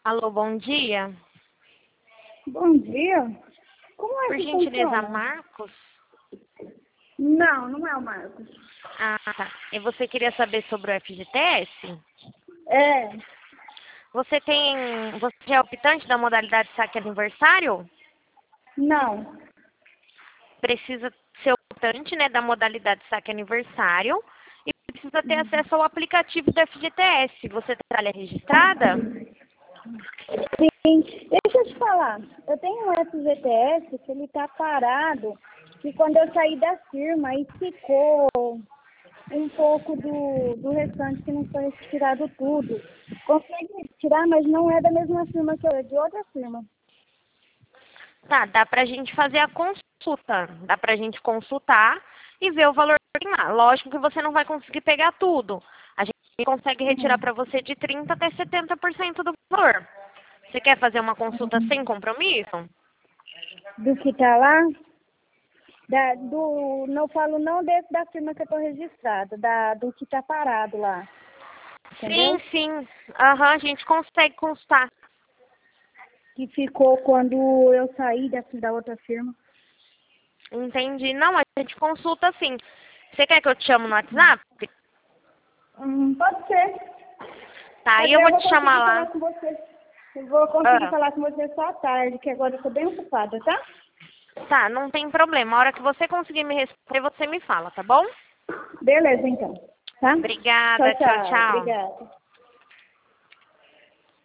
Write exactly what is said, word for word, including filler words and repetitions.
Alô, bom dia. Bom dia. Como é Por que gentileza, funciona? Marcos? Não, não é o Marcos. Ah, tá. E você queria saber sobre o F G T S? É, Você tem. Você é optante da modalidade saque aniversário? não. Precisa ser optante, né, da modalidade saque aniversário e precisa ter acesso ao aplicativo do F G T S. Você trabalha registrada? Sim, deixa eu te falar. Eu tenho um F G T S que ele tá parado, que quando eu saí da firma, aí ficou um pouco do, do restante que não foi retirado tudo. Consegui retirar, mas não é da mesma firma que eu, é de outra firma. Tá, dá pra gente fazer a consulta. Dá pra gente consultar e ver o valor que tem lá. Lógico que você não vai conseguir pegar tudo. A gente consegue retirar Uhum. para você de trinta por cento até setenta por cento do valor. Você quer fazer uma consulta sem compromisso? Do que tá lá? Da, do, não falo não desse da firma que eu tô registrada, da, do que tá parado lá, Sim, entendeu? sim. Aham, a gente consegue consultar. Que ficou quando eu saí da, da outra firma. Entendi. Não, a gente consulta sim. Você quer que eu te chame no WhatsApp? Hum, pode ser. Tá, Mas aí eu eu vou vou te chamar conseguir falar lá. com você. Eu vou conseguir Ah, falar com você só à tarde, que agora eu tô bem ocupada, tá? tá, não tem problema. A hora que você conseguir me responder, você me fala, tá bom? Beleza, então. Tá? Tchau, Obrigada. Tchau, tchau. tchau. Obrigada.